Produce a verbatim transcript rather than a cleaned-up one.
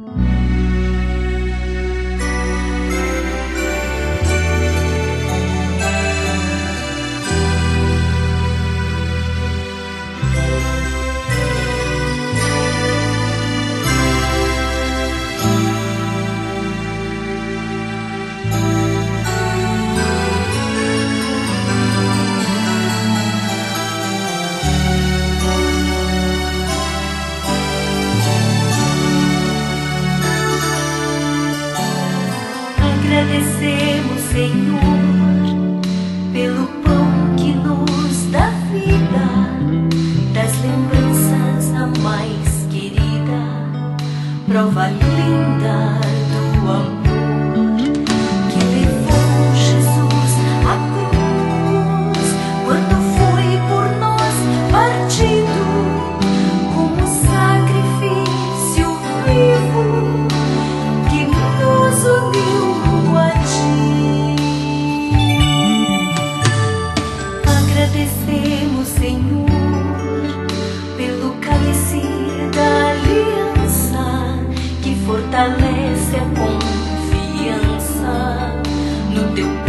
Agradecemos, Senhor, pelo pão que nos dá vida, das lembranças a mais querida, prova linda do amor que levou Jesus à cruz, quando foi por nós partido como sacrifício vivo que nos uniu. Agradecemos, Senhor, pelo cálice da aliança que fortalece a confiança no Teu